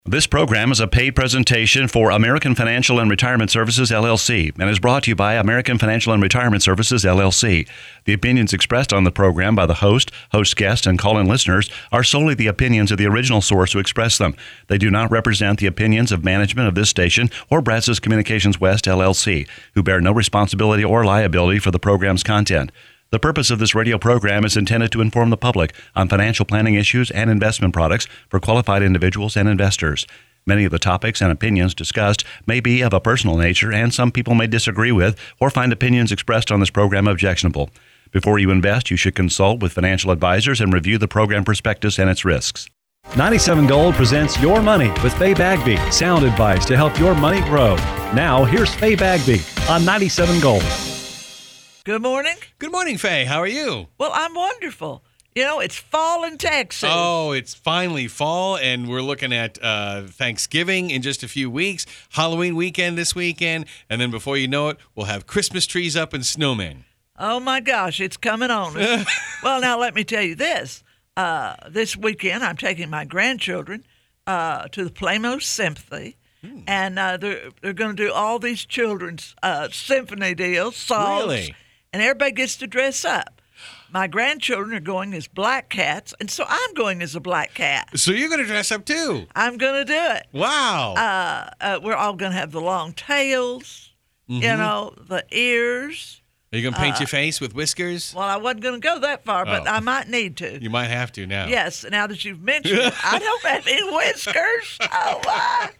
This program is a paid presentation for American Financial and Retirement Services, LLC, and is brought to you by American Financial and Retirement Services, LLC. The opinions expressed on the program by the host guests, and call-in listeners are solely the opinions of the original source who expressed them. They do not represent the opinions of management of this station or Brazos Communications West, LLC, who bear no responsibility or liability for the program's content. The purpose of this radio program is intended to inform the public on financial planning issues and investment products for qualified individuals and investors. Many of the topics and opinions discussed may be of a personal nature, and some people may disagree with or find opinions expressed on this program objectionable. Before you invest, you should consult with financial advisors and review the program prospectus and its risks. 97 Gold presents Your Money with Faye Bagby. Sound advice to help your money grow. Now, here's Faye Bagby on 97 Gold. Good morning. Good morning, Faye. How are you? Well, I'm wonderful. You know, it's fall in Texas. Oh, it's finally fall, and we're looking at Thanksgiving in just a few weeks, Halloween weekend this weekend, and then before you know it, we'll have Christmas trees up and snowmen. Oh, my gosh, it's coming on us. Well, now, let me tell you this. This weekend, I'm taking my grandchildren to the Plymouth Symphony. And they're going to do all these children's symphony deals, songs. Really? And everybody gets to dress up. My grandchildren are going as black cats, and so I'm going as a black cat. So you're going to dress up too? I'm going to do it. Wow. We're all going to have the long tails, you know, the ears. Are you going to paint your face with whiskers? Well, I wasn't going to go that far, but I might need to. You might have to now. Yes, now that you've mentioned it. I don't have any whiskers. Oh, my.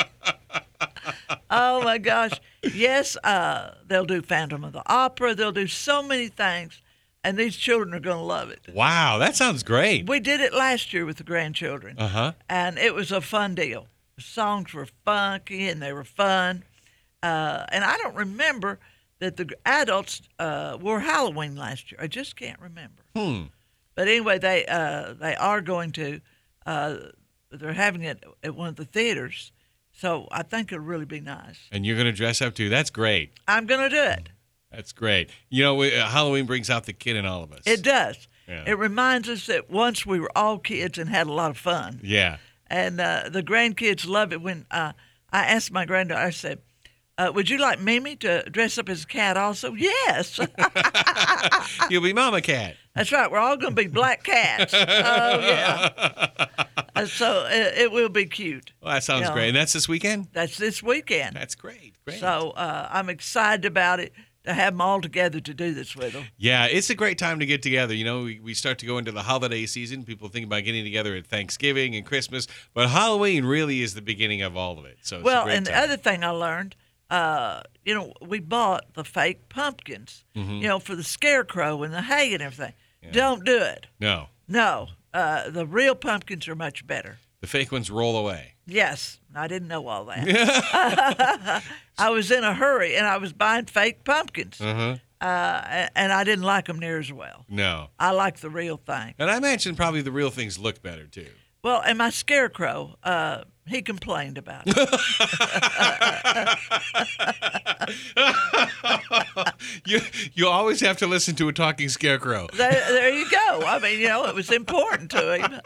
Oh, my gosh. Yes, they'll do Phantom of the Opera. They'll do so many things, and these children are going to love it. Wow, that sounds great. We did it last year with the grandchildren, and it was a fun deal. The songs were funky, and they were fun. And I don't remember that the adults wore Halloween last year. I just can't remember. But anyway, they are going to. They're having it at one of the theaters. So I think it'll really be nice. And you're going to dress up too. That's great. I'm going to do it. That's great. You know, Halloween brings out the kid in all of us. It does. Yeah. It reminds us that once we were all kids and had a lot of fun. Yeah. And the grandkids love it. When I asked my granddaughter, I said, would you like Mimi to dress up as a cat also? Yes. You'll be Mama Cat. That's right. We're all going to be black cats. Oh, yeah. So it will be cute. Well, that sounds great. And that's this weekend? That's this weekend. That's great. Great. So I'm excited about it, to have them all together to do this with them. Yeah, it's a great time to get together. You know, we start to go into the holiday season. People think about getting together at Thanksgiving and Christmas, but Halloween really is the beginning of all of it. So it's a great and time. The other thing I learned, we bought the fake pumpkins, for the scarecrow and the hay and everything. Yeah. Don't do it. No. The real pumpkins are much better. The fake ones roll away. Yes, I didn't know all that. I was in a hurry, and I was buying fake pumpkins, and I didn't like them near as well. No. I like the real thing. And I imagine probably the real things look better, too. Well, and my scarecrow, he complained about it. You always have to listen to a talking scarecrow. There you go. I mean, it was important to him.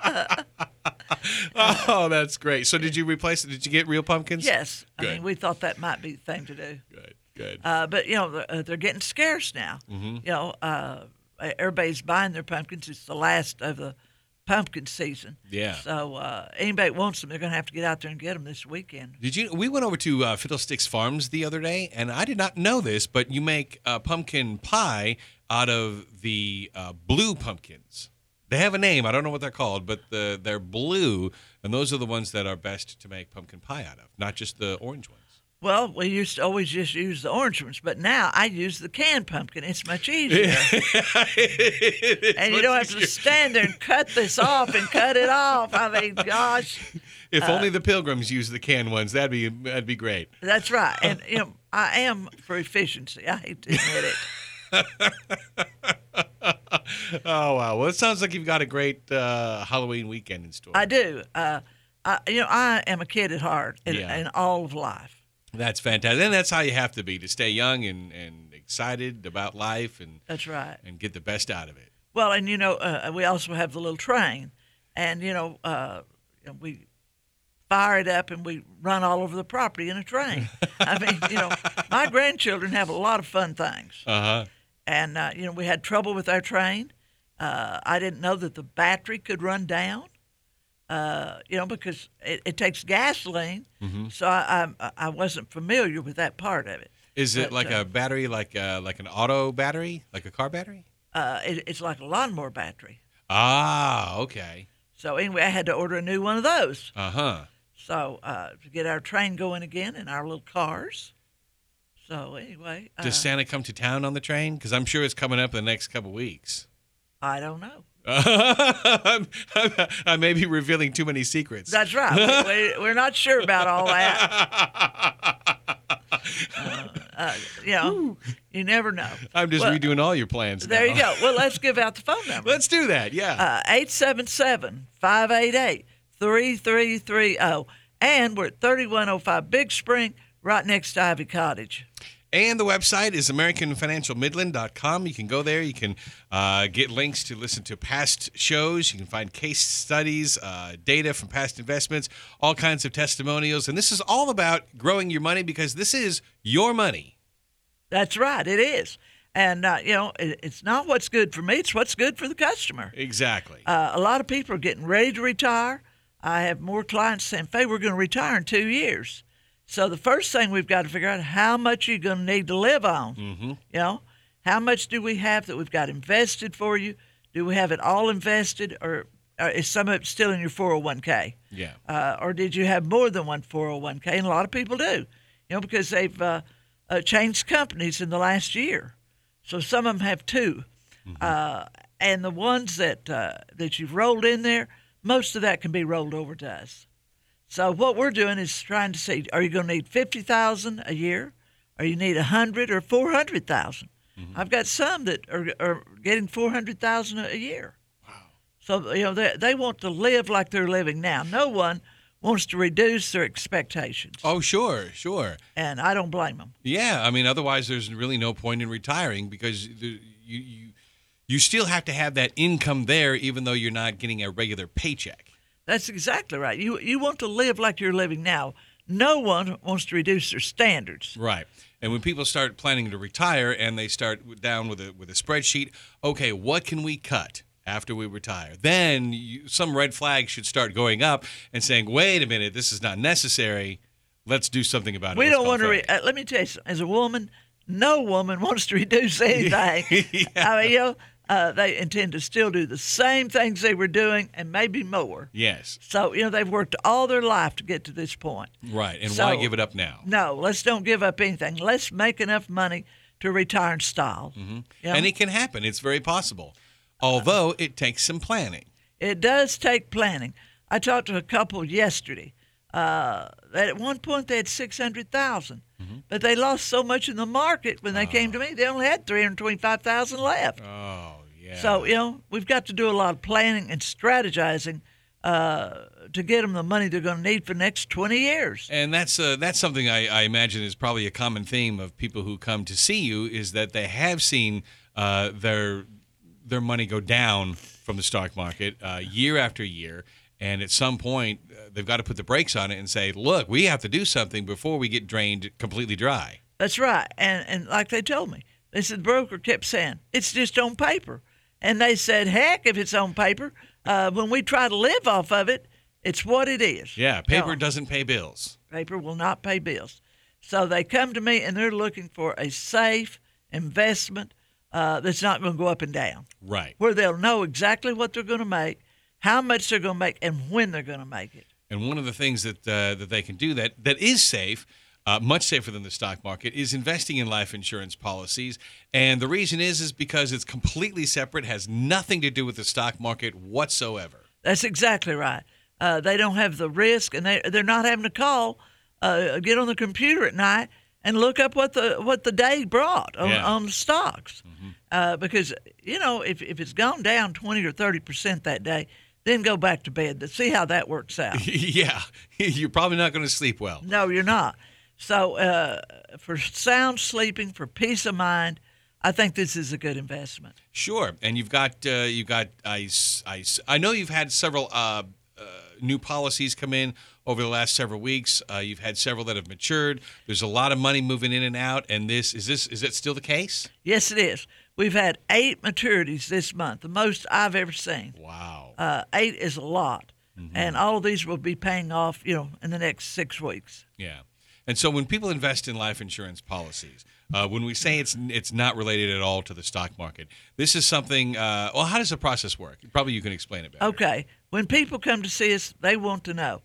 Oh, that's great. So did you replace it? Did you get real pumpkins? Yes. Good. I mean, we thought that might be the thing to do. Good. But, they're getting scarce now. Everybody's buying their pumpkins. It's the last of the pumpkin season. Yeah. So anybody wants them, they're going to have to get out there and get them this weekend. We went over to Fiddlesticks Farms the other day, and I did not know this, but you make pumpkin pie out of the blue pumpkins. They have a name. I don't know what they're called, but they're blue, and those are the ones that are best to make pumpkin pie out of, not just the orange ones. Well, we used to always just use the orange ones, but now I use the canned pumpkin. It's much easier. And you don't have to stand there and cut this off and cut it off. I mean, gosh. If only the Pilgrims used the canned ones, that'd be great. That's right. And I am for efficiency. I hate to admit it. Oh, wow. Well, it sounds like you've got a great Halloween weekend in store. I do. I am a kid at heart in all of life. That's fantastic. And that's how you have to be, to stay young and excited about life. And that's right. And get the best out of it. Well, and, we also have the little train. And, we fire it up, and we run all over the property in a train. I mean, my grandchildren have a lot of fun things. Uh-huh. And, we had trouble with our train. I didn't know that the battery could run down, because it takes gasoline. Mm-hmm. So I wasn't familiar with that part of it. Is it like a battery, like an auto battery, like a car battery? It's like a lawnmower battery. Ah, okay. So anyway, I had to order a new one of those. Uh-huh. So to get our train going again in our little cars. So anyway. Does Santa come to town on the train? Because I'm sure it's coming up in the next couple weeks. I don't know. I may be revealing too many secrets. That's right. We're not sure about all that. You never know. I'm just redoing all your plans now. There you go. Well, let's give out the phone number. Let's do that, yeah. 877-588-3330. And we're at 3105 Big Spring, right next to Ivy Cottage. And the website is AmericanFinancialMidland.com. You can go there. You can get links to listen to past shows. You can find case studies, data from past investments, all kinds of testimonials. And this is all about growing your money because this is your money. That's right. It is. And, it's not what's good for me. It's what's good for the customer. Exactly. A lot of people are getting ready to retire. I have more clients saying, Faye, we're going to retire in 2 years. So the first thing we've got to figure out how much you're going to need to live on. Mm-hmm. How much do we have that we've got invested for you? Do we have it all invested, or is some of it still in your 401k? Yeah. Or did you have more than one 401k? And a lot of people do, because they've changed companies in the last year. So some of them have two. Mm-hmm. And the ones that you've rolled in there, most of that can be rolled over to us. So what we're doing is trying to see: are you going to need $50,000 a year, or you need $100,000 or $400,000? Mm-hmm. I've got some that are getting $400,000 a year. Wow! So they want to live like they're living now. No one wants to reduce their expectations. Oh, sure. And I don't blame them. Yeah, I mean, otherwise there's really no point in retiring because you still have to have that income there, even though you're not getting a regular paycheck. That's exactly right. You want to live like you're living now. No one wants to reduce their standards. Right. And when people start planning to retire and they start down with a spreadsheet, okay, what can we cut after we retire? Then some red flags should start going up and saying, wait a minute, this is not necessary. Let's do something about it. We don't want to. Let me tell you something. As a woman, no woman wants to reduce anything. Yeah. I mean, they intend to still do the same things they were doing and maybe more. Yes. So, they've worked all their life to get to this point. Right. And why give it up now? No, let's don't give up anything. Let's make enough money to retire in style. Mm-hmm. And it can happen. It's very possible. Although it takes some planning. It does take planning. I talked to a couple yesterday. That at one point they had $600,000, but they lost so much in the market when they came to me. They only had $325,000 left. Oh, yeah. So we've got to do a lot of planning and strategizing to get them the money they're going to need for the next 20 years. And that's something I imagine is probably a common theme of people who come to see you is that they have seen their money go down from the stock market year after year. And at some point, they've got to put the brakes on it and say, look, we have to do something before we get drained completely dry. That's right. And like they told me, they said the broker kept saying, it's just on paper. And they said, heck, if it's on paper, when we try to live off of it, it's what it is. Yeah, paper doesn't pay bills. Paper will not pay bills. So they come to me and they're looking for a safe investment that's not going to go up and down. Right. Where they'll know exactly what they're going to make, how much they're going to make, and when they're going to make it. And one of the things that they can do that is safe, much safer than the stock market, is investing in life insurance policies. And the reason is because it's completely separate, has nothing to do with the stock market whatsoever. That's exactly right. They don't have the risk, and they're not having to get on the computer at night and look up what the day brought on the stocks. Mm-hmm. Because, if it's gone down 20 or 30% that day, then go back to bed to see how that works out. Yeah, you're probably not going to sleep well. No, you're not. So for sound sleeping, for peace of mind, I think this is a good investment. Sure, and you've got I know you've had several new policies come in over the last several weeks. You've had several that have matured. There's a lot of money moving in and out. And is it still the case? Yes, it is. We've had 8 maturities this month, the most I've ever seen. Wow. 8 is a lot. And all of these will be paying off, in the next 6 weeks. Yeah. And so when people invest in life insurance policies, when we say it's not related at all to the stock market, this is something, how does the process work? Probably you can explain it better. Okay. When people come to see us, they want to know,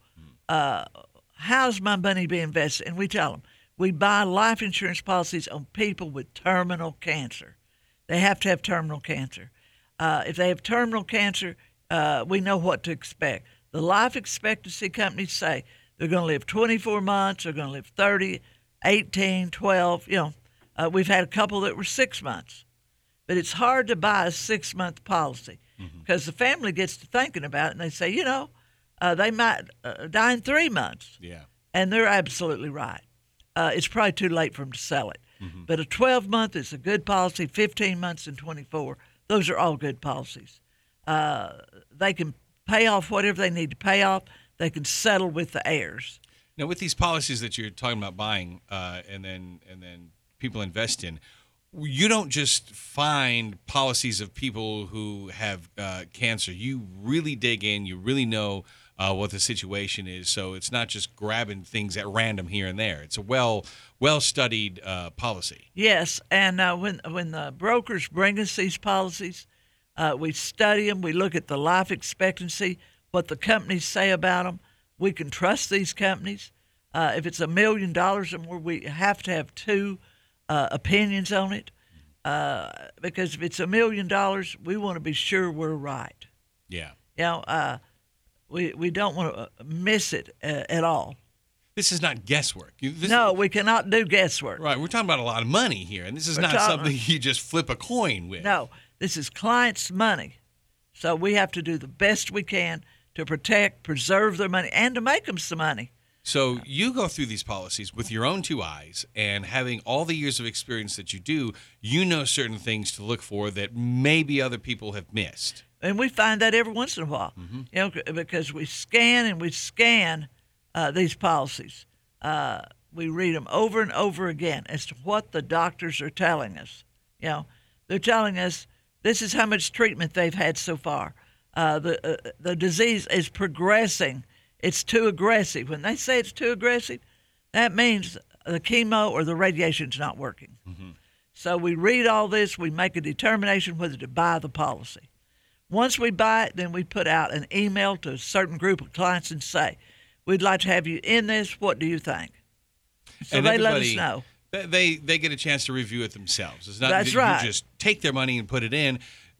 how's my money being invested? And we tell them, we buy life insurance policies on people with terminal cancer. They have to have terminal cancer. If they have terminal cancer, we know what to expect. The life expectancy companies say they're going to live 24 months, they're going to live 30, 18, 12. We've had a couple that were 6 months. But it's hard to buy a 6-month policy because the family gets to thinking about it and they say, they might die in 3 months. Yeah. And they're absolutely right. It's probably too late for them to sell it. But a 12-month is a good policy, 15 months and 24. Those are all good policies. They can pay off whatever they need to pay off. They can settle with the heirs. Now, with these policies that you're talking about buying and then people invest in, you don't just find policies of people who have cancer. You really dig in. You really know what the situation is. So it's not just grabbing things at random here and there. It's a well-studied policy. Yes, and when the brokers bring us these policies, we study them. We look at the life expectancy, what the companies say about them. We can trust these companies. If it's $1 million or more, we have to have 2 opinions on it. Because if it's $1 million, we want to be sure we're right. Yeah. We don't want to miss it at all. This is not guesswork. We cannot do guesswork. Right. We're talking about a lot of money here, and this is not something you just flip a coin with. No. This is clients' money. So we have to do the best we can to protect, preserve their money, and to make them some money. So you go through these policies with your own 2 eyes, and having all the years of experience that you do, you know certain things to look for that maybe other people have missed. And we find that every once in a while, because we scan these policies. We read them over and over again as to what the doctors are telling us. They're telling us this is how much treatment they've had so far. The disease is progressing. It's too aggressive. When they say it's too aggressive, that means the chemo or the radiation's not working. So we read all this. We make a determination whether to buy the policy. Once we buy it, then we put out an email to a certain group of clients and say, we'd like to have you in this. What do you think? So and they let us know. They get a chance to review it themselves. It's not That's that right. You just take their money and put it in.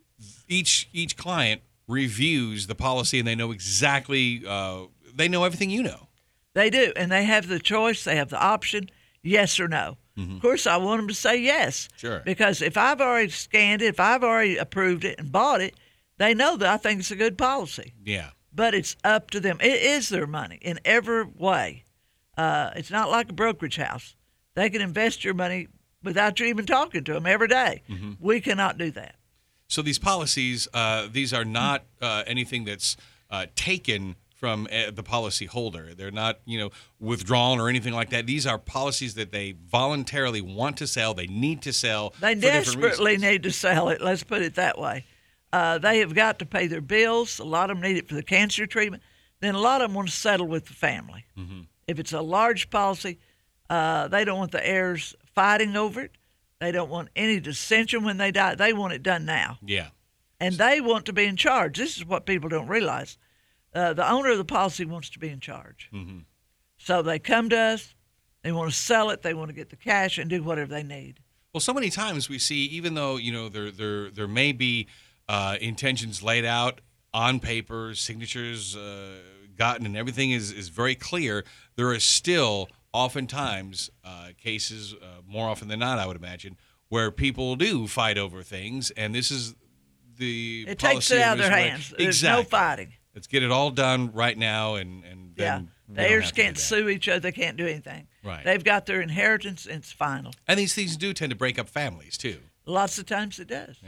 Each client reviews the policy, and they know exactly, they know everything you know. They do, and they have the choice. They have the option, yes or no. Of course, I want them to say yes. Sure. Because if I've already scanned it, if I've already approved it and bought it, they know that I think it's a good policy. Yeah. But it's up to them. It is their money in every way. It's not like a brokerage house. They can invest your money without you even talking to them every day. We cannot do that. So these policies, these are not anything that's taken from the policy holder. They're not, withdrawn or anything like that. These are policies that they voluntarily want to sell. They need to sell. They desperately need to sell it. Let's put it that way. They have got to pay their bills. A lot of them need it for the cancer treatment. Then a lot of them want to settle with the family. If it's a large policy, they don't want the heirs fighting over it. They don't want any dissension when they die. They want it done now. Yeah. And they want to be in charge. This is what people don't realize. The owner of the policy wants to be in charge. So they come to us. They want to sell it. They want to get the cash and do whatever they need. Well, so many times we see, even though there may be intentions laid out on paper, signatures gotten, and everything is very clear, there are still oftentimes cases, more often than not, I would imagine, where people do fight over things, and this is the It takes it out of their hands. There's no fighting. Let's get it all done right now, and then the heirs can't sue each other. They can't do anything. Right. They've got their inheritance, and it's final. And these things do tend to break up families too. Lots of times it does. Yeah.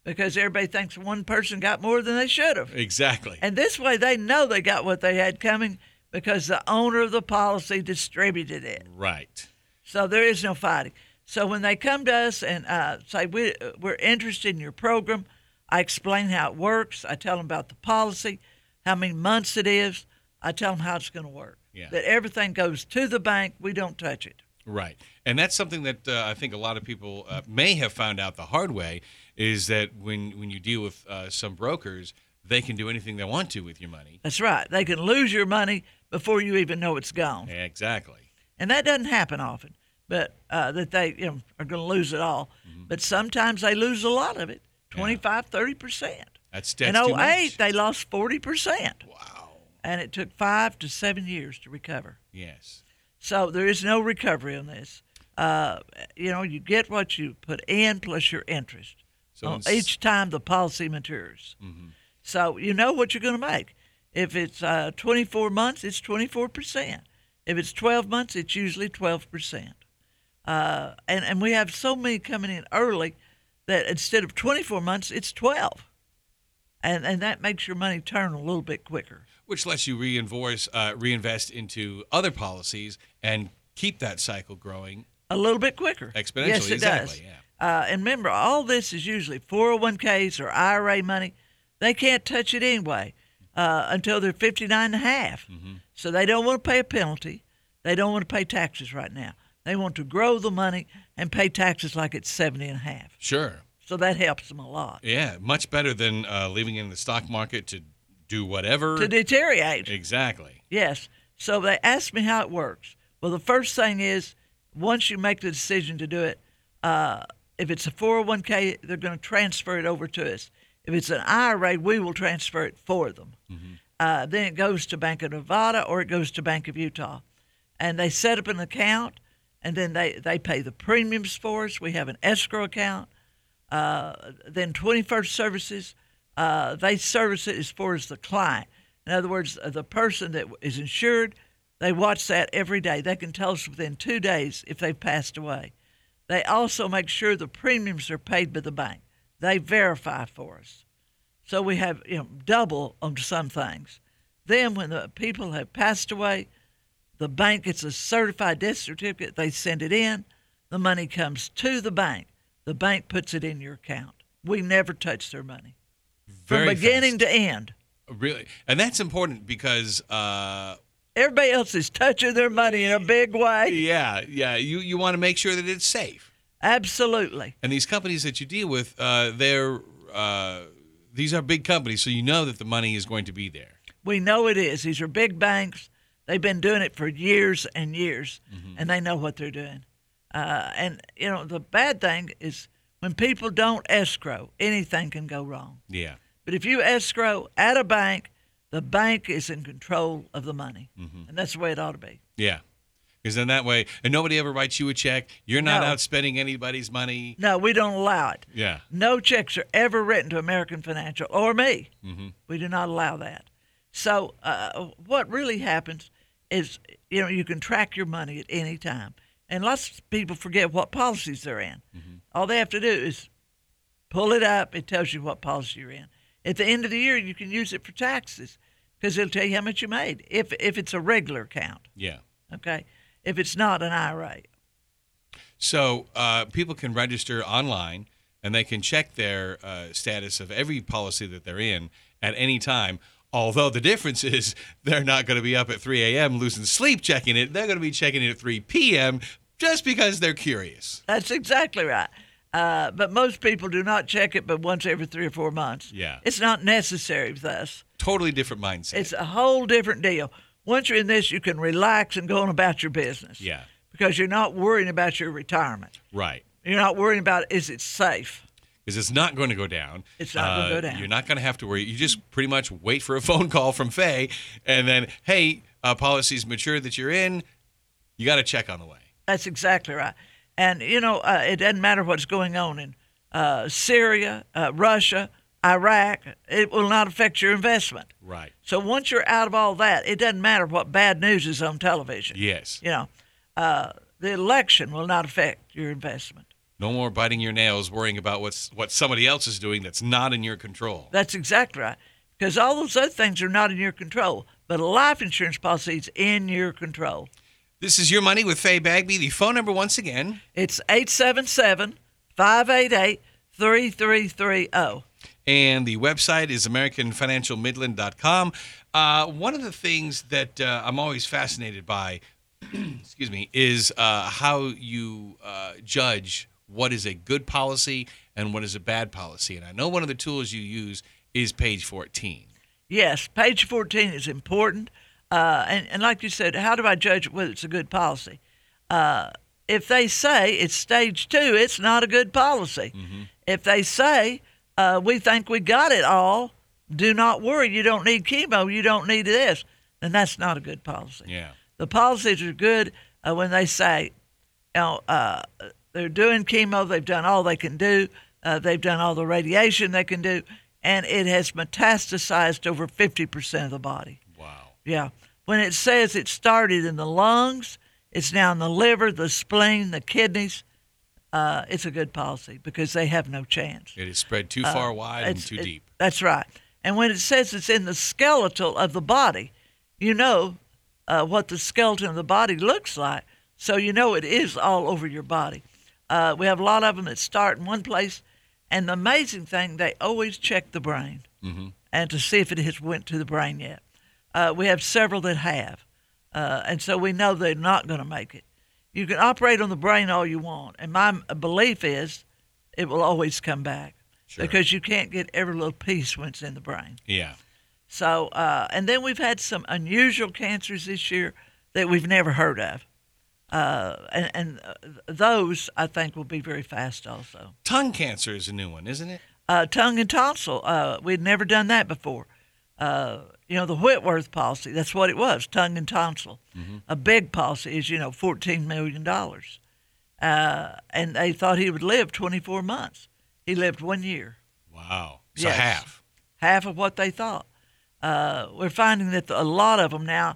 because everybody thinks one person got more than they should have. Exactly. And this way they know they got what they had coming because the owner of the policy distributed it. Right. So there is no fighting. So when they come to us and say, we're interested in your program, I explain how it works. I tell them about the policy, how many months it is. I tell them how it's going to work. Yeah. That everything goes to the bank. We don't touch it. Right. And that's something that I think a lot of people may have found out the hard way, is that when you deal with some brokers, they can do anything they want to with your money. That's right. They can lose your money before you even know it's gone. Exactly. And that doesn't happen often, but that they are going to lose it all. Mm-hmm. But sometimes they lose a lot of it, 25, 30%. That's in too 08, much. they lost 40%. Wow. And it took 5 to 7 years to recover. Yes. So there is no recovery on this. You get what you put in plus your interest each time the policy matures. Mm-hmm. So you know what you're going to make. If it's 24 months, it's 24%. If it's 12 months, it's usually 12%. And we have so many coming in early that instead of 24 months, it's 12. And that makes your money turn a little bit quicker. Which lets you reinvest into other policies and keep that cycle growing a little bit quicker. Exponentially, yes, it exactly, does. Yeah. And remember, all this is usually 401ks or IRA money. They can't touch it anyway until they're 59 and a half. Mm-hmm. So they don't want to pay a penalty. They don't want to pay taxes right now. They want to grow the money and pay taxes like it's 70 and a half. Sure. So that helps them a lot. Yeah, much better than leaving in the stock market to do whatever. To deteriorate. Exactly. Yes. So they asked me how it works. Well, the first thing is, once you make the decision to do it, if it's a 401k, they're going to transfer it over to us. If it's an IRA, we will transfer it for them. Mm-hmm. Then it goes to Bank of Nevada or it goes to Bank of Utah. And they set up an account, and then they pay the premiums for us. We have an escrow account. Then 21st Services, they service it as far as the client. In other words, the person that is insured, they watch that every day. They can tell us within 2 days if they've passed away. They also make sure the premiums are paid by the bank. They verify for us. So we have double on some things. Then when the people have passed away, the bank gets a certified death certificate. They send it in. The money comes to the bank. The bank puts it in your account. We never touch their money. From beginning to end. Really? And that's important because everybody else is touching their money in a big way. Yeah. You want to make sure that it's safe. Absolutely. And these companies that you deal with, these are big companies, so you know that the money is going to be there. We know it is. These are big banks. They've been doing it for years and years, and they know what they're doing. And the bad thing is when people don't escrow, anything can go wrong. Yeah. But if you escrow at a bank, the bank is in control of the money. Mm-hmm. And that's the way it ought to be. Yeah. Because then that way, and nobody ever writes you a check. You're not out spending anybody's money. No, we don't allow it. Yeah. No checks are ever written to American Financial or me. Mm-hmm. We do not allow that. So what really happens is, you can track your money at any time. And lots of people forget what policies they're in. Mm-hmm. All they have to do is pull it up. It tells you what policy you're in. At the end of the year, you can use it for taxes because it'll tell you how much you made if it's a regular account. Yeah. Okay. If it's not an IRA. So people can register online and they can check their status of every policy that they're in at any time. Although the difference is they're not going to be up at 3 a.m. losing sleep checking it. They're going to be checking it at 3 p.m. just because they're curious. That's exactly right. But most people do not check it but once every 3 or 4 months. Yeah. It's not necessary with us. Totally different mindset. It's a whole different deal. Once you're in this, you can relax and go on about your business. Yeah. Because you're not worrying about your retirement. Right. You're not worrying about, is it safe? Because it's not going to go down. It's not going to go down. You're not going to have to worry. You just pretty much wait for a phone call from Faye, and then, hey, policy's mature that you're in. You got a check on the way. That's exactly right. And, it doesn't matter what's going on in Syria, Russia, Iraq. It will not affect your investment. Right. So once you're out of all that, it doesn't matter what bad news is on television. Yes. The election will not affect your investment. No more biting your nails, worrying about what somebody else is doing that's not in your control. That's exactly right. Because all those other things are not in your control, but a life insurance policy is in your control. This is Your Money with Faye Bagby. The phone number once again. It's 877-588-3330. And the website is AmericanFinancialMidland.com. One of the things that I'm always fascinated by, excuse me, is how you judge what is a good policy and what is a bad policy. And I know one of the tools you use is page 14. Yes, page 14 is important. And like you said, how do I judge whether it's a good policy? If they say it's stage 2, it's not a good policy. Mm-hmm. If they say we think we got it all, do not worry, you don't need chemo, you don't need this, then that's not a good policy. Yeah. The policies are good when they say, they're doing chemo, they've done all they can do, they've done all the radiation they can do, and it has metastasized over 50% of the body. Wow. Yeah. When it says it started in the lungs, it's now in the liver, the spleen, the kidneys, it's a good policy because they have no chance. It is spread too far wide and too deep. That's right. And when it says it's in the skeletal of the body, you know what the skeleton of the body looks like, so you know it is all over your body. We have a lot of them that start in one place, and the amazing thing, they always check the brain and to see if it has went to the brain yet. We have several that have, and so we know they're not going to make it. You can operate on the brain all you want, and my belief is it will always come back because you can't get every little piece when it's in the brain. Yeah. So, and then we've had some unusual cancers this year that we've never heard of. And those, I think, will be very fast also. Tongue cancer is a new one, isn't it? Tongue and tonsil. We'd never done that before. The Whitworth policy, that's what it was, tongue and tonsil. Mm-hmm. A big policy is, $14 million. And they thought he would live 24 months. He lived 1 year. Wow. So yes. half. Half of what they thought. We're finding that a lot of them now,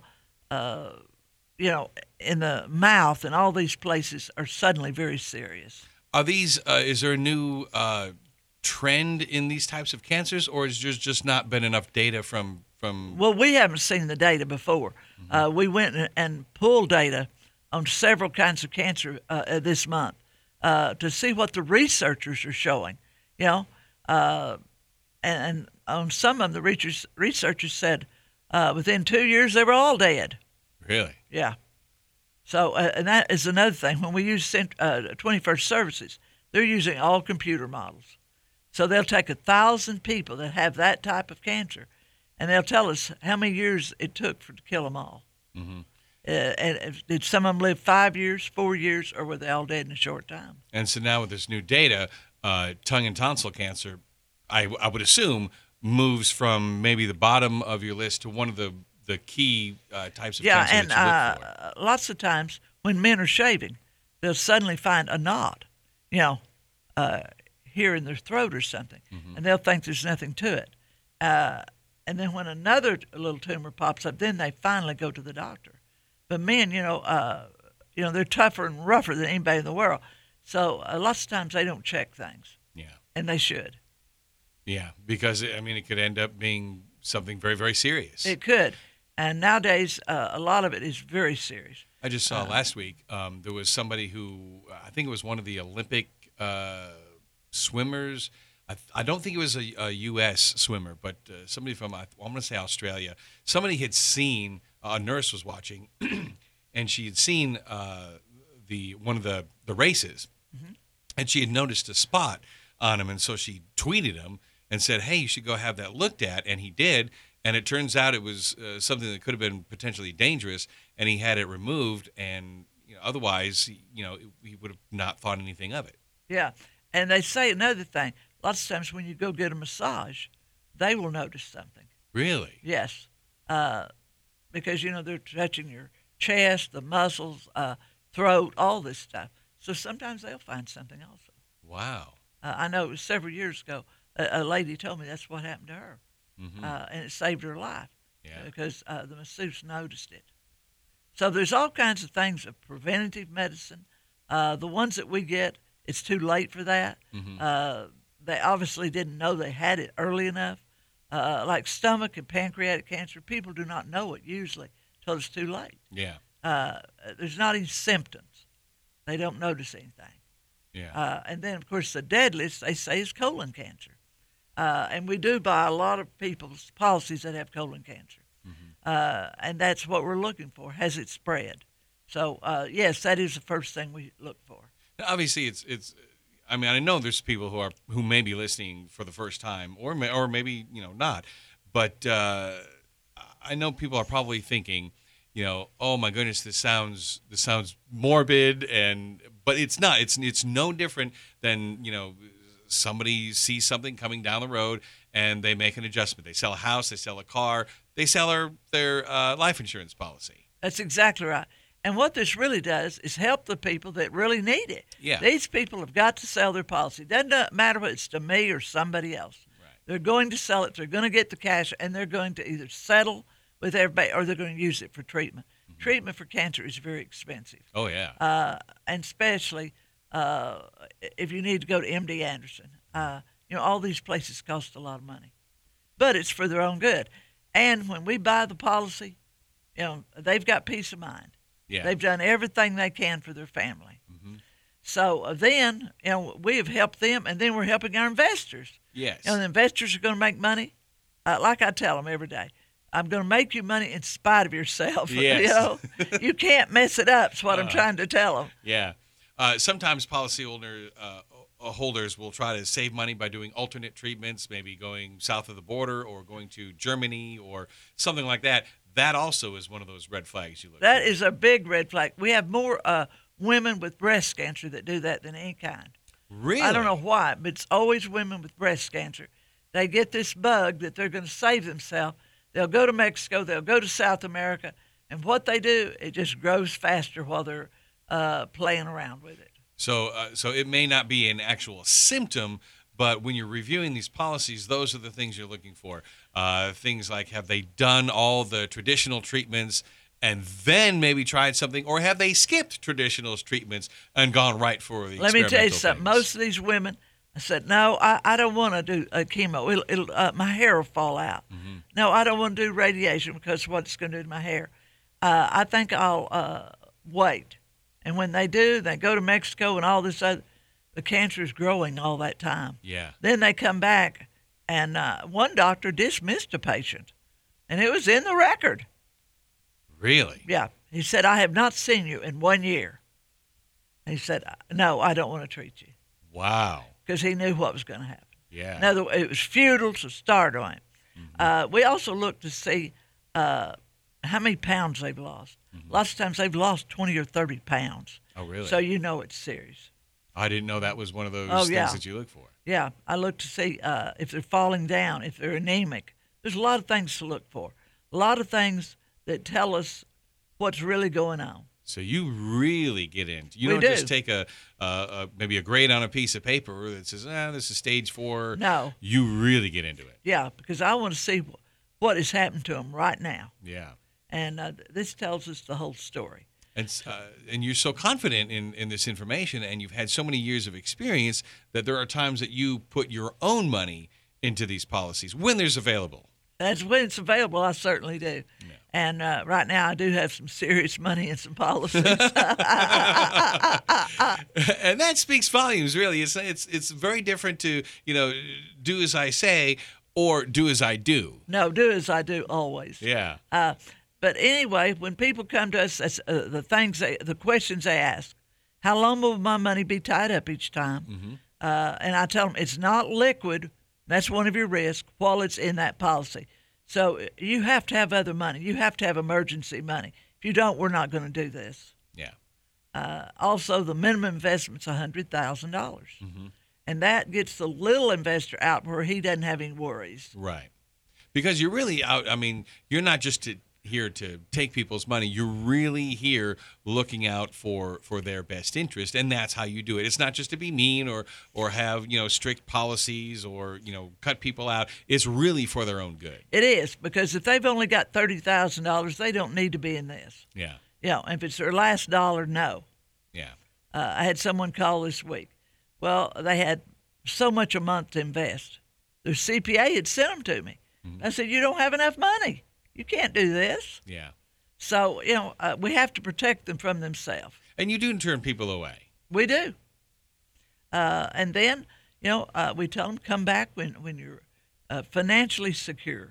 in the mouth and all these places are suddenly very serious. Are these, is there a new trend in these types of cancers, or is there just not been enough data from? Well, we haven't seen the data before. Mm-hmm. We went and pulled data on several kinds of cancer this month to see what the researchers are showing, and on some of them, the researchers said within 2 years they were all dead. Really? Yeah. So, and that is another thing. When we use 21st Services, they're using all computer models. So they'll take 1,000 people that have that type of cancer, and they'll tell us how many years it took to kill them all. Mm-hmm. And did some of them live 5 years, 4 years, or were they all dead in a short time? And so now with this new data, tongue and tonsil cancer, I would assume, moves from maybe the bottom of your list to one of the key types of cancer that you look for. Lots of times when men are shaving, they'll suddenly find a knot, here in their throat or something, and they'll think there's nothing to it. And then when another little tumor pops up, then they finally go to the doctor. But men, they're tougher and rougher than anybody in the world. So lots of times they don't check things. Yeah. And they should. Yeah, because, it could end up being something very, very serious. It could. And nowadays, a lot of it is very serious. I just saw last week, there was somebody who, I think it was one of the Olympic swimmers. I don't think it was a U.S. swimmer, but somebody from, I'm going to say Australia. Somebody had seen, a nurse was watching, and she had seen one of the races, and she had noticed a spot on him, and so she tweeted him and said, hey, you should go have that looked at, and he did, and it turns out it was something that could have been potentially dangerous, and he had it removed, and otherwise, he would have not thought anything of it. Yeah, and they say another thing. Lots of times when you go get a massage, they will notice something. Really? Yes, because, they're touching your chest, the muscles, throat, all this stuff. So sometimes they'll find something also. Wow. I know it was several years ago, a lady told me that's what happened to her, and it saved her life because the masseuse noticed it. So there's all kinds of things of preventative medicine. The ones that we get it's too late for that. They obviously didn't know they had it early enough. Like stomach and pancreatic cancer, people do not know it usually till it's too late. Yeah. There's not any symptoms. They don't notice anything. Yeah. And then, of course, the deadliest, they say, is colon cancer. And we do buy a lot of people's policies that have colon cancer. And that's what we're looking for. Has it spread? So, yes, that is the first thing we look for. Obviously, it's. I mean, I know there's people who may be listening for the first time, or maybe not, but I know people are probably thinking, oh my goodness, this sounds morbid, but it's not. It's no different than somebody sees something coming down the road and they make an adjustment. They sell a house, they sell a car, they sell their life insurance policy. That's exactly right. And what this really does is help the people that really need it. Yeah. These people have got to sell their policy. It doesn't matter if it's to me or somebody else. Right. They're going to sell it. They're going to get the cash, and they're going to either settle with everybody or they're going to use it for treatment. Treatment for cancer is very expensive. Oh, yeah. And especially if you need to go to MD Anderson. All these places cost a lot of money. But it's for their own good. And when we buy the policy, they've got peace of mind. Yeah. They've done everything they can for their family. So then, we have helped them, and then we're helping our investors. Yes. The investors are going to make money. Like I tell them every day, I'm going to make you money in spite of yourself. Yes. You can't mess it up. Is what I'm trying to tell them. Yeah. Sometimes policy holders will try to save money by doing alternate treatments, maybe going south of the border or going to Germany or something like that. That also is one of those red flags you look That for. is a big red flag. We have more women with breast cancer that do that than any kind. Really? I don't know why, but it's always women with breast cancer. They get this bug that they're going to save themselves. They'll go to Mexico. They'll go to South America. And what they do, it just grows faster while they're playing around with it. So it may not be an actual symptom, but when you're reviewing these policies, those are the things you're looking for. Things like, have they done all the traditional treatments and then maybe tried something, or have they skipped traditional treatments and gone right for the Let me tell you something. things? Most of these women, I said, no, I don't want to do chemo. It'll my hair will fall out. No, I don't want to do radiation because what it's going to do to my hair. I think I'll wait. And when they do, they go to Mexico and all this other, the cancer is growing all that time. Yeah. Then they come back, and one doctor dismissed a patient, and it was in the record. Really? Yeah. He said, I have not seen you in 1 year. And he said, no, I don't want to treat you. Wow. Because he knew what was going to happen. Yeah. In other words, it was futile to start on him. We also looked to see how many pounds they've lost. Lots of times they've lost 20 or 30 pounds. Oh, really? So you know it's serious. I didn't know that was one of those Oh, things yeah. that you look for. Yeah, I look to see if they're falling down, if they're anemic. There's a lot of things to look for. A lot of things that tell us what's really going on. So you really get into. You We don't do. just take maybe a grade on a piece of paper that says, this is stage 4. No. You really get into it. Yeah, because I want to see what has happened to them right now. Yeah. And this tells us the whole story. And you're so confident in this information, and you've had so many years of experience that there are times that you put your own money into these policies when there's available. That's when it's available. I certainly do. Yeah. And right now, I do have some serious money in some policies. And that speaks volumes, really. It's very different to do as I say or do as I do. No, do as I do always. Yeah. But anyway, when people come to us, that's, the questions they ask: how long will my money be tied up each time? And I tell them it's not liquid. That's one of your risks while it's in that policy. So you have to have other money. You have to have emergency money. If you don't, we're not going to do this. Yeah. Also, the minimum investment's $100,000. And that gets the little investor out where he doesn't have any worries. Right. Because you're really out. I mean, you're not just here to take people's money. You're really here looking out for their best interest, and that's how you do it. It's not just to be mean or have strict policies or cut people out. It's really for their own good. It is, because if they've only got $30,000, they don't need to be in this. Yeah. If it's their last dollar, no. Yeah. I had someone call this week. Well, they had so much a month to invest. Their CPA had sent them to me. I said, you don't have enough money. You can't do this. Yeah. So, we have to protect them from themselves. And you do turn people away. We do. And then, we tell them come back when you're financially secure.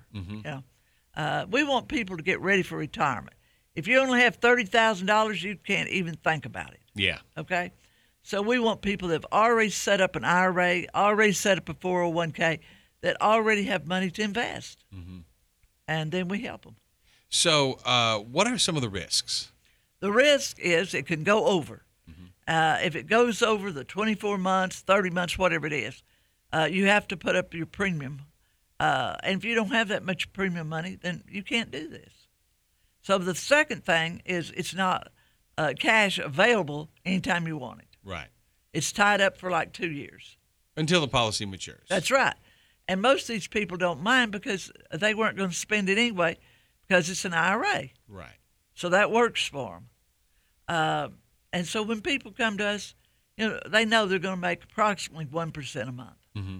We want people to get ready for retirement. If you only have $30,000, you can't even think about it. Yeah. Okay? So we want people that have already set up an IRA, already set up a 401k, that already have money to invest. And then we help them. So what are some of the risks? The risk is it can go over. If it goes over the 24 months, 30 months, whatever it is, you have to put up your premium. And if you don't have that much premium money, then you can't do this. So the second thing is it's not cash available anytime you want it. Right. It's tied up for like 2 years. Until the policy matures. That's right. And most of these people don't mind because they weren't going to spend it anyway because it's an IRA. Right. So that works for them. And so when people come to us, they know they're going to make approximately 1% a month.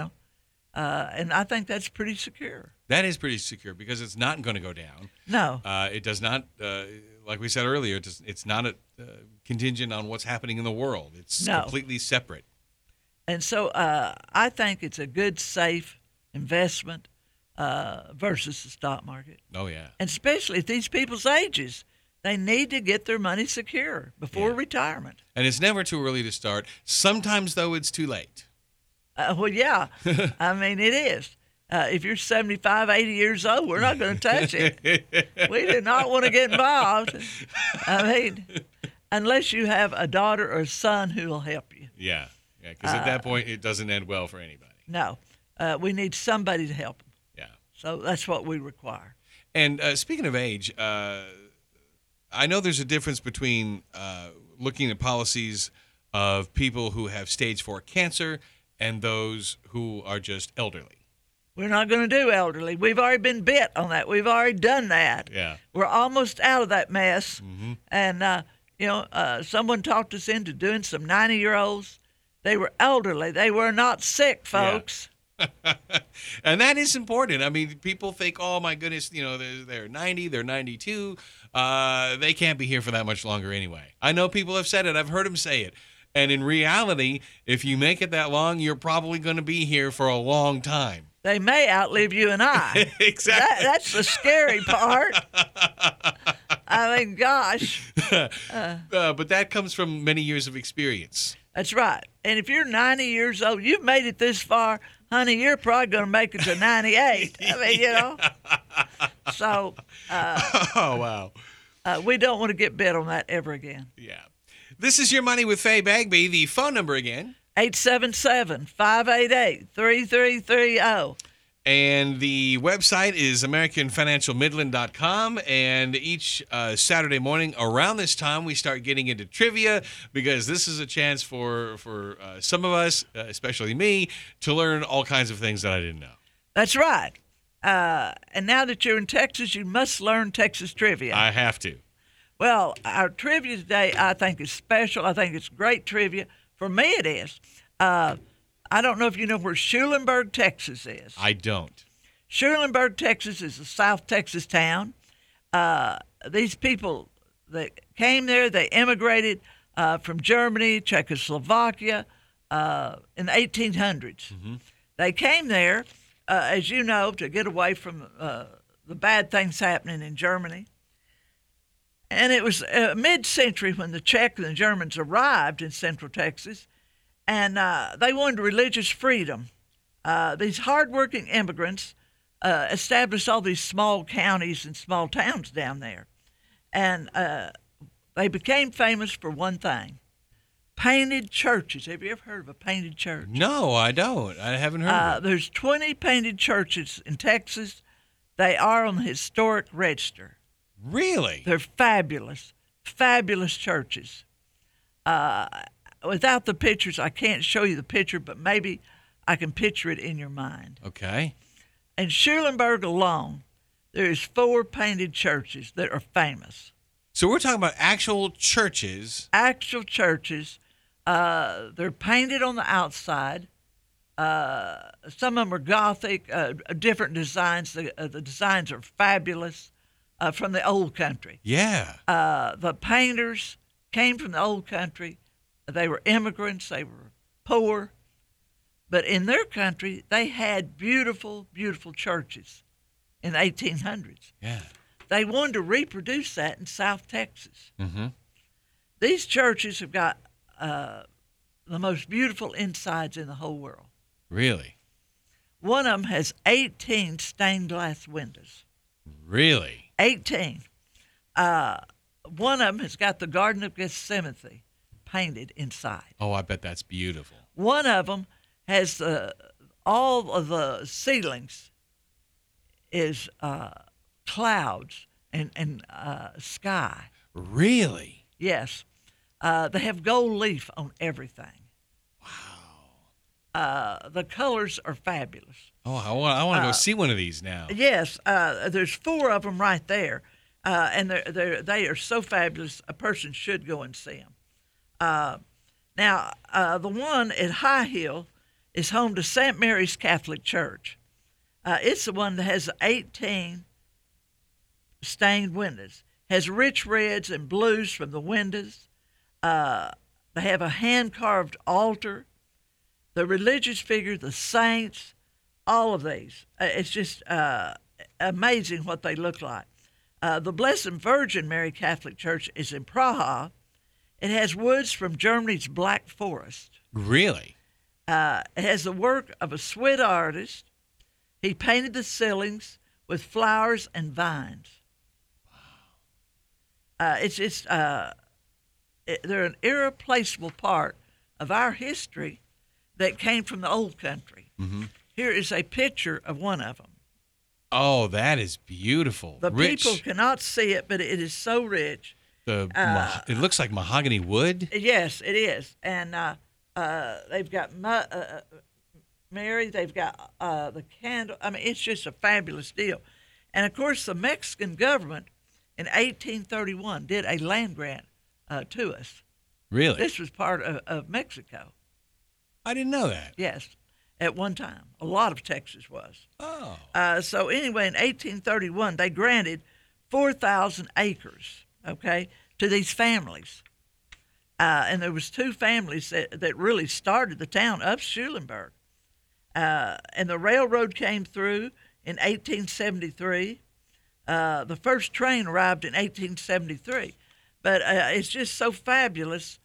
And I think that's pretty secure. That is pretty secure because it's not going to go down. No. It does not, like we said earlier, it's not a contingent on what's happening in the world. It's completely separate. And so I think it's a good, safe investment versus the stock market. Oh, yeah. And especially at these people's ages. They need to get their money secure before retirement. And it's never too early to start. Sometimes, though, it's too late. Well, yeah. I mean, it is. If you're 75, 80 years old, we're not going to touch it. We do not want to get involved. I mean, unless you have a daughter or a son who will help you. Yeah, because at that point, it doesn't end well for anybody. No. We need somebody to help them. Yeah. So that's what we require. And speaking of age, I know there's a difference between looking at policies of people who have stage 4 cancer and those who are just elderly. We're not going to do elderly. We've already been bit on that. We've already done that. Yeah. We're almost out of that mess. And, someone talked us into doing some 90-year-olds. They were elderly. They were not sick, folks. Yeah. And that is important. I mean, people think, oh, my goodness, they're 90, they're 92. They can't be here for that much longer anyway. I know people have said it. I've heard them say it. And in reality, if you make it that long, you're probably going to be here for a long time. They may outlive you and I. Exactly. That's the scary part. I mean, gosh. But that comes from many years of experience. That's right. And if you're 90 years old, you've made it this far, honey, you're probably going to make it to 98. I mean, So. Oh, wow. We don't want to get bit on that ever again. Yeah. This is Your Money with Faye Bagby. The phone number again. 877-588-3330. And the website is AmericanFinancialMidland.com. And each Saturday morning around this time, we start getting into trivia because this is a chance for some of us, especially me, to learn all kinds of things that I didn't know. That's right. And now that you're in Texas, you must learn Texas trivia. I have to. Well, our trivia today, I think, is special. I think it's great trivia. For me, it is. I don't know if you know where Schulenburg, Texas is. I don't. Schulenburg, Texas is a South Texas town. These people that came there, they immigrated from Germany, Czechoslovakia in the 1800s. They came there, as you know, to get away from the bad things happening in Germany. And it was mid-century when the Czech and the Germans arrived in Central Texas, and they wanted religious freedom. These hardworking immigrants established all these small counties and small towns down there. And they became famous for one thing, painted churches. Have you ever heard of a painted church? No, I don't. I haven't heard of it. There's 20 painted churches in Texas. They are on the historic register. Really? They're fabulous, fabulous churches. Without the pictures, I can't show you the picture, but maybe I can picture it in your mind. Okay. In Schulenburg alone, there's 4 painted churches that are famous. So we're talking about actual churches. Actual churches They're painted on the outside. Some of them are Gothic, different designs. The designs are fabulous from the old country. Yeah. The painters came from the old country. They were immigrants. They were poor. But in their country, they had beautiful, beautiful churches in the 1800s. Yeah. They wanted to reproduce that in South Texas. Mm-hmm. These churches have got the most beautiful insides in the whole world. Really? One of them has 18 stained glass windows. Really? 18. One of them has got the Garden of Gethsemane painted inside. Oh, I bet that's beautiful. One of them has all of the ceilings is clouds and sky. Really? Yes. They have gold leaf on everything. The colors are fabulous. Oh, I want to go see one of these now. Yes, there's 4 of them right there, and they are so fabulous. A person should go and see them. Now, the one at High Hill is home to St. Mary's Catholic Church. It's the one that has 18 stained windows. Has rich reds and blues from the windows. They have a hand-carved altar. The religious figure, the saints, all of these. It's just amazing what they look like. The Blessed Virgin Mary Catholic Church is in Praha. It has woods from Germany's Black Forest. Really? It has the work of a Swiss artist. He painted the ceilings with flowers and vines. It's just, they're an irreplaceable part of our history that came from the old country. Mm-hmm. Here is a picture of one of them. Oh, that is beautiful. The Rich. people cannot see it, but it is so rich. It looks like mahogany wood. Yes, it is. And they've got Mary, they've got the candle. I mean, it's just a fabulous deal. And, of course, the Mexican government in 1831 did a land grant to us. Really? This was part of Mexico. I didn't know that. Yes, at one time. A lot of Texas was. Oh. So anyway, in 1831, they granted 4,000 acres, okay, to these families. And there was 2 families that really started the town of Schulenburg. And the railroad came through in 1873. The first train arrived in 1873. But it's just so fabulous,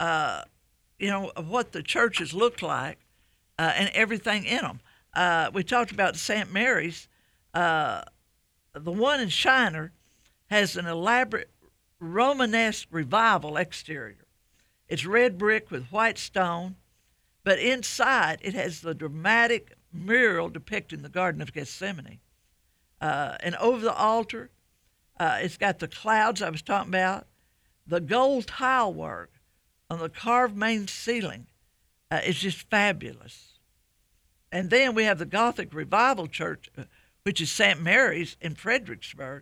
what the churches look like and everything in them. We talked about St. Mary's. The one in Shiner has an elaborate Romanesque revival exterior. It's red brick with white stone, but inside it has the dramatic mural depicting the Garden of Gethsemane. And over the altar, it's got the clouds I was talking about, the gold tile work on the carved main ceiling. It's just fabulous. And then we have the Gothic Revival Church, which is St. Mary's in Fredericksburg.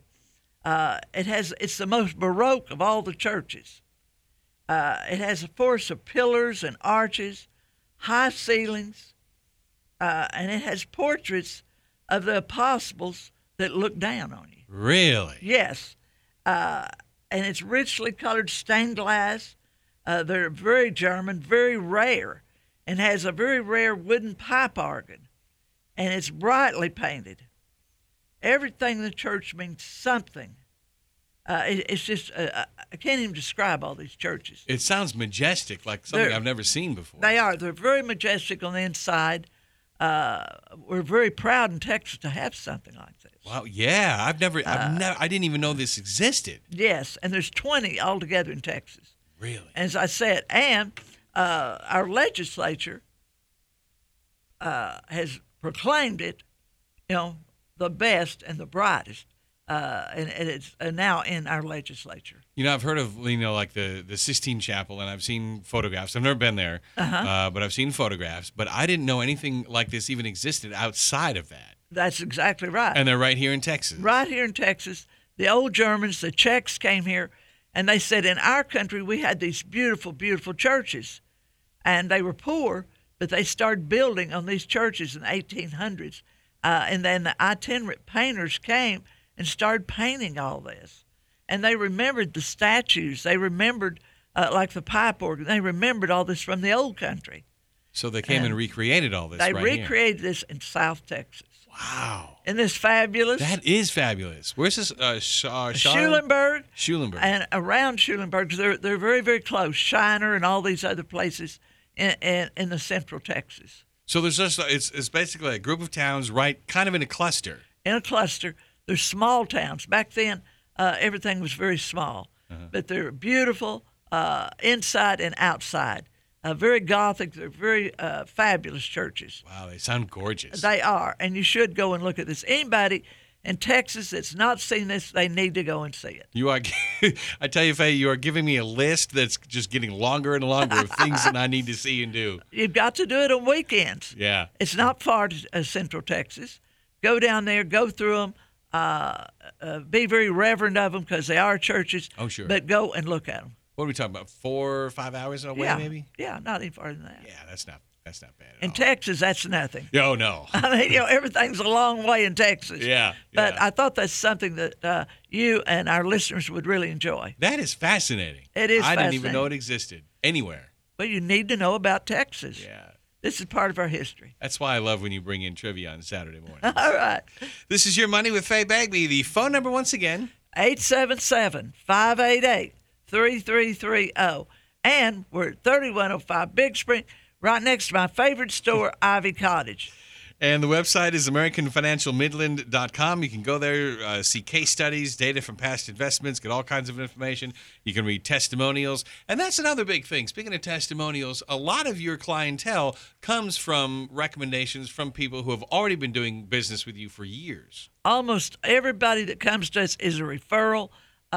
It's the most Baroque of all the churches. It has a forest of pillars and arches, high ceilings, and it has portraits of the apostles that look down on you. Really? Yes. And it's richly colored stained glass. They're very German, very rare, and has a very rare wooden pipe organ. And it's brightly painted. Everything in the church means something. It's just, I can't even describe all these churches. It sounds majestic, like something I've never seen before. They are. They're very majestic on the inside. We're very proud in Texas to have something like this. Wow, yeah. I didn't even know this existed. Yes, and there's 20 altogether in Texas. Really? As I said, and our legislature has proclaimed it, the best and the brightest, and it's now in our legislature. I've heard of, like the Sistine Chapel, and I've seen photographs. I've never been there, but I've seen photographs. But I didn't know anything like this even existed outside of that. That's exactly right. And they're right here in Texas. Right here in Texas. The old Germans, the Czechs came here, and they said in our country we had these beautiful, beautiful churches. and they were poor, but they started building on these churches in the 1800s. And then the itinerant painters came and started painting all this. And they remembered the statues. They remembered, like the pipe organ, they remembered all this from the old country. So they came and recreated all this. They right recreated this in South Texas. Wow. Isn't this fabulous? That is fabulous. Where's this? Schulenburg. Schulenburg. And around Schulenburg, 'cause they're very, very close. Shiner and all these other places in the central Texas. So there's just it's basically a group of towns, right, kind of in a cluster. In a cluster, there's small towns. Back then, everything was very small, but they're beautiful inside and outside. Very Gothic. They're very fabulous churches. Wow, they sound gorgeous. They are, and you should go and look at this. Anybody in Texas that's not seen this, they need to go and see it. You are, I tell you, Faye, you are giving me a list that's just getting longer and longer of things that I need to see and do. You've got to do it on weekends. Yeah. It's not far to Central Texas. Go down there, go through them, be very reverent of them because they are churches. Oh, sure. But go and look at them. What are we talking about? 4 or 5 hours away, Yeah. maybe? Yeah, not any farther than that. Yeah, that's not bad at In all. Texas, that's nothing. Oh, no. I mean, everything's a long way in Texas. Yeah. But yeah. I thought that's something that you and our listeners would really enjoy. That is fascinating. It is I didn't even fascinating. know it existed anywhere. But you need to know about Texas. Yeah. This is part of our history. That's why I love when you bring in trivia on Saturday morning. All right. This is Your Money with Faye Bagby. The phone number once again. 877-588-3330. And we're at 3105 Big Spring, right next to my favorite store, Ivy Cottage. And the website is AmericanFinancialMidland.com. You can go there, see case studies, data from past investments, get all kinds of information. You can read testimonials. And that's another big thing. Speaking of testimonials, a lot of your clientele comes from recommendations from people who have already been doing business with you for years. Almost everybody that comes to us is a referral.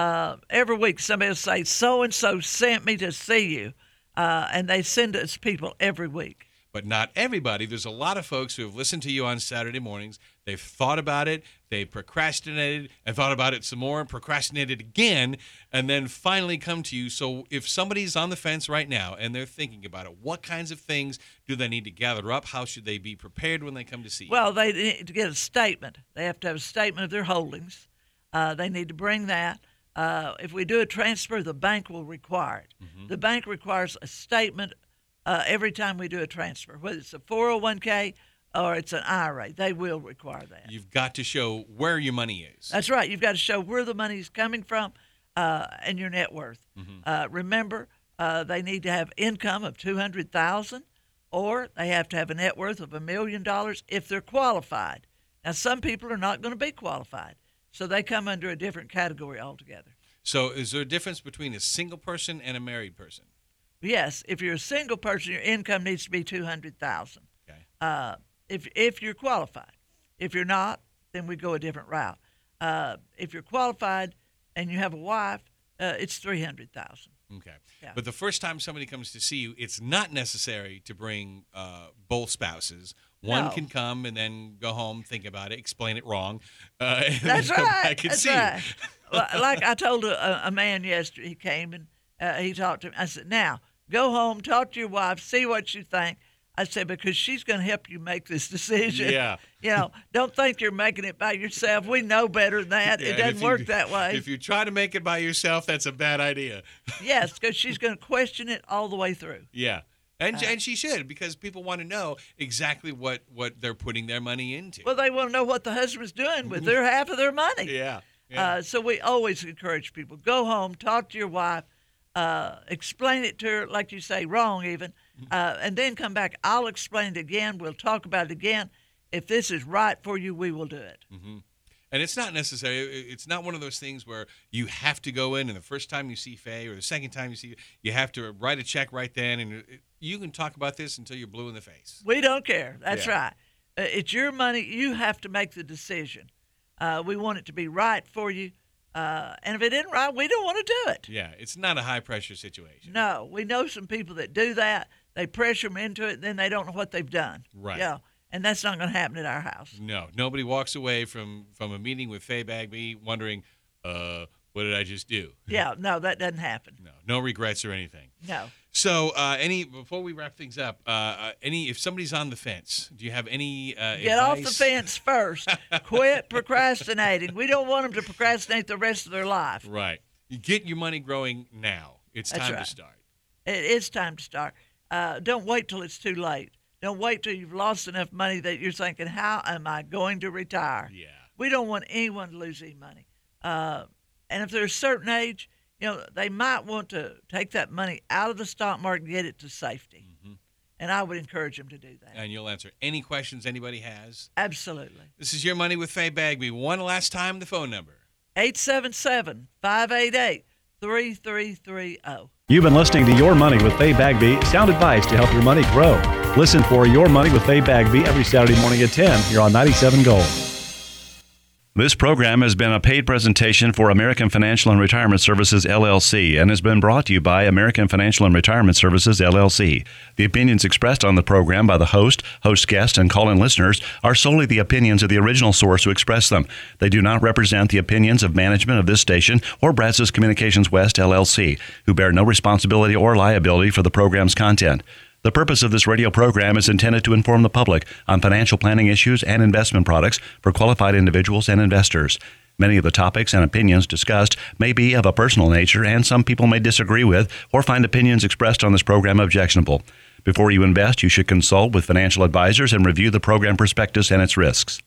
Every week somebody will say, so-and-so sent me to see you. And they send us people every week. But not everybody. There's a lot of folks who have listened to you on Saturday mornings. They've thought about it. They procrastinated and thought about it some more, procrastinated again, and then finally come to you. So if somebody's on the fence right now and they're thinking about it, what kinds of things do they need to gather up? How should they be prepared when they come to see you? Well, they need to get a statement. They have to have a statement of their holdings. They need to bring that. If we do a transfer, the bank will require it. Mm-hmm. The bank requires a statement every time we do a transfer, whether it's a 401k or it's an IRA. They will require that. You've got to show where your money is. That's right. You've got to show where the money is coming from and your net worth. Mm-hmm. Remember, they need to have income of $200,000, or they have to have a net worth of $1 million if they're qualified. Now, some people are not going to be qualified, so they come under a different category altogether. So is there a difference between a single person and a married person? Yes, if you're a single person, your income needs to be $200,000. Okay. If you're qualified. If you're not, then we go a different route. If you're qualified and you have a wife, it's $300,000. Okay. Yeah. But the first time somebody comes to see you, it's not necessary to bring both spouses. One No. can come and then go home, think about it, explain it wrong, and That's then come right. back and That's see right. you. Like I told a man yesterday, he came and he talked to me. I said, now, go home, talk to your wife, see what you think. I said, because she's going to help you make this decision. Yeah. You know, don't think you're making it by yourself. We know better than that. Yeah, It and doesn't if you- work that way. If you try to make it by yourself, that's a bad idea. Yes, because she's going to question it all the way through. Yeah. And she should, because people want to know exactly what they're putting their money into. Well, they want to know what the husband's doing with their half of their money. Yeah. Yeah. So we always encourage people, go home, talk to your wife, explain it to her, like you say, wrong even, and then come back. I'll explain it again. We'll talk about it again. If this is right for you, we will do it. Mm-hmm. And it's not necessary. It's not one of those things where you have to go in and the first time you see Faye or the second time you see you have to write a check right then. And you can talk about this until you're blue in the face. We don't care. That's Yeah. right. It's your money. You have to make the decision. We want it to be right for you. And if it isn't right, we don't want to do it. Yeah, it's not a high-pressure situation. No, we know some people that do that. They pressure them into it, and then they don't know what they've done. Right. Yeah, and that's not going to happen at our house. No, nobody walks away from a meeting with Faye Bagby wondering, what What did I just do? Yeah, no, that doesn't happen. No regrets or anything. No. So, before we wrap things up, if somebody's on the fence, do you have any Get off the fence first. Quit procrastinating. We don't want them to procrastinate the rest of their life. Right. You get your money growing now. It's time to start. It is time to start. Don't wait till it's too late. Don't wait till you've lost enough money that you're thinking, how am I going to retire? Yeah. We don't want anyone to lose any money. And if they're a certain age, they might want to take that money out of the stock market and get it to safety. Mm-hmm. And I would encourage them to do that. And you'll answer any questions anybody has. Absolutely. This is Your Money with Faye Bagby. One last time, the phone number. 877-588-3330. You've been listening to Your Money with Faye Bagby, sound advice to help your money grow. Listen for Your Money with Faye Bagby every Saturday morning at 10 here on 97 Gold. This program has been a paid presentation for American Financial and Retirement Services, LLC, and has been brought to you by American Financial and Retirement Services, LLC. The opinions expressed on the program by the host guest, and call-in listeners are solely the opinions of the original source who expressed them. They do not represent the opinions of management of this station or Brazos Communications West, LLC, who bear no responsibility or liability for the program's content. The purpose of this radio program is intended to inform the public on financial planning issues and investment products for qualified individuals and investors. Many of the topics and opinions discussed may be of a personal nature, and some people may disagree with or find opinions expressed on this program objectionable. Before you invest, you should consult with financial advisors and review the program prospectus and its risks.